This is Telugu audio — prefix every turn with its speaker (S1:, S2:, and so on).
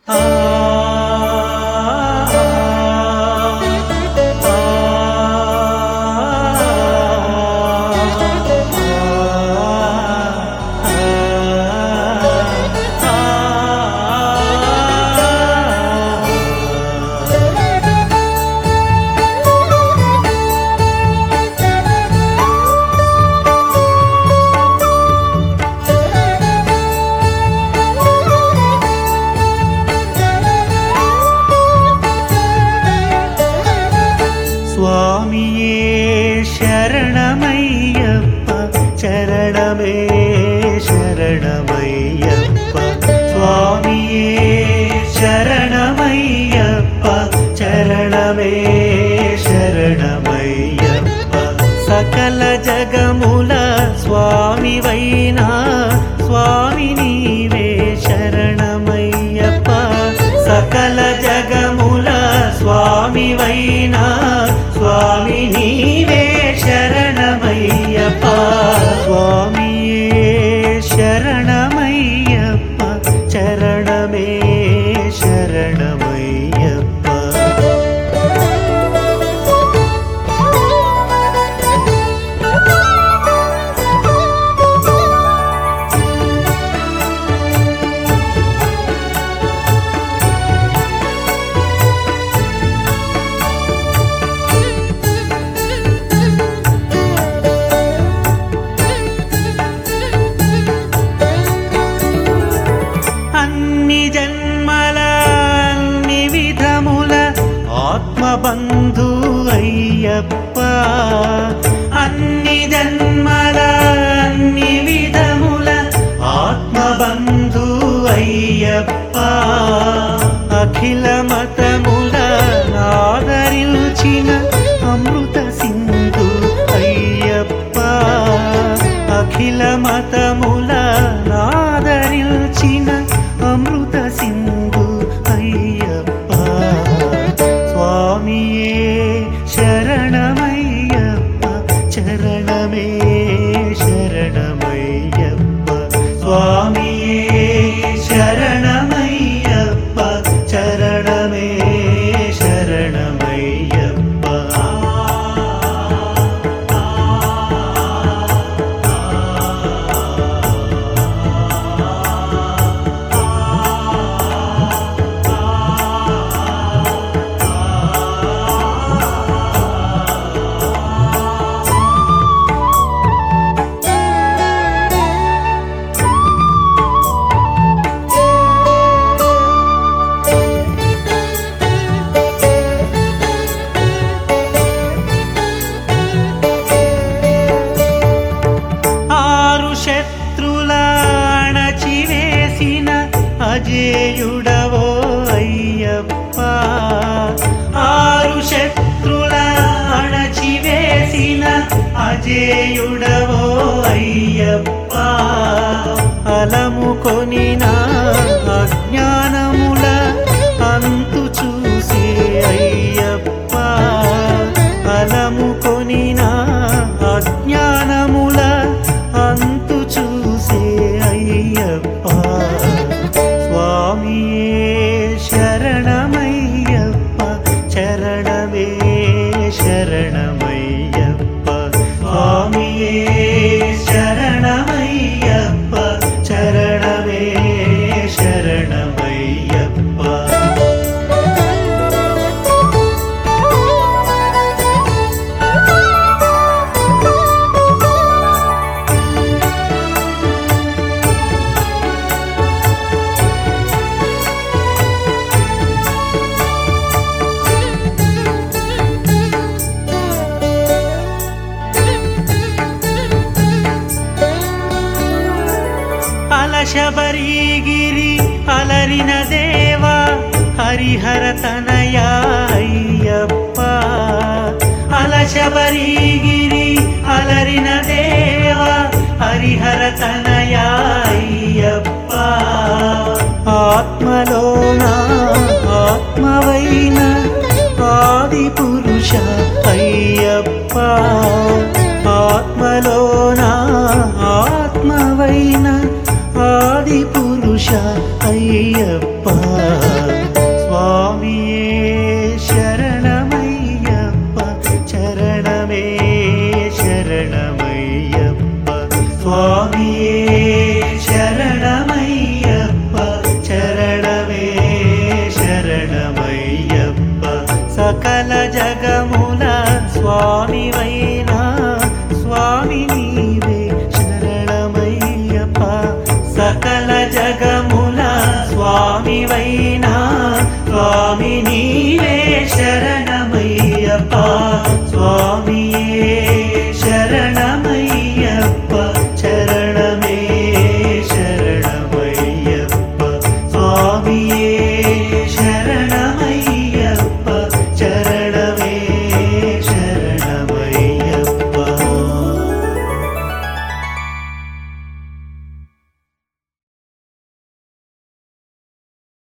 S1: స్వామియే శరణమయ్యప్ప చరణమే శరణమయ్యప్ప స్వామియే శరణమయ్యప్ప చరణమే శరణమయ్యప్ప సకల జగముల స్వామివైనా స్వామి నీవే శరణమయ్యప్ప సకల జగముల స్వామివైనా స్వామి నీవే శరణమయ్యప్ప స్వామియే శరణమయ్యప్ప చరణమే శరణమయ్యప్ప అన్ని జన్మల అన్ని విధముల ఆత్మబంధు అయ్యప్ప అన్ని జన్మల అన్ని విధముల ఆత్మబంధు అయ్యప్ప అఖిల మతముల నాదరించిన అమృత సింధు అయ్యప్ప అఖిల మతముల నాదరించిన అమృత సింధు అయ్యప్ప స్వామియే శరణమయ్యప్ప చరణమే శరణమయ్యప్ప స్వామియే శరణమయ్యప్ప చరణమే శరణమయ్యప్ప శత్రుల అణచివేసిన అజేయుడవో అయ్యప్ప ఆరు శత్రుల అణచివేసిన అజేయుడవో అయ్యప్ప అలము కొనిన అజ్ఞానముల అంతు చూసే అయ్యప్ప అలము కొనిన అజ్ఞానముల అంతు చూసే అయ్యప్ప స్వామియే శరణమయ్యప్ప చరణమే శరణమయ్యప్ప స్వామియే శరణమయ్యప్ప చరణమే శరణమయ్యప్ప శబరిగిరి అలరిన దేవా హరిహర తనయ అయ్యప్ప అలశబరిగిరి అలరిన దేవా హరిహర తనయ అయ్యప్ప ఆత్మలోన ఆత్మవైన ఆది పురుష అయ్యప్ప ఆత్మలోన ఆత్మవైన ఆది పురుష అయ్యప్ప స్వామియే శరణమయ్యప్ప చరణమే శరణమయ్యప్ప స్వామియే శరణమయ్యప్ప చరణమే శరణమయ్యప్ప సకల జగముల స్వామివైనా స్వామి నీవే శరణమయ్యప్ప సకల జగముల స్వామివైనా స్వామి నీవే శరణమయ్యప్ప స్వామియే శరణమయ్యప్ప చరణమే శరణమయ్యప్ప స్వామియే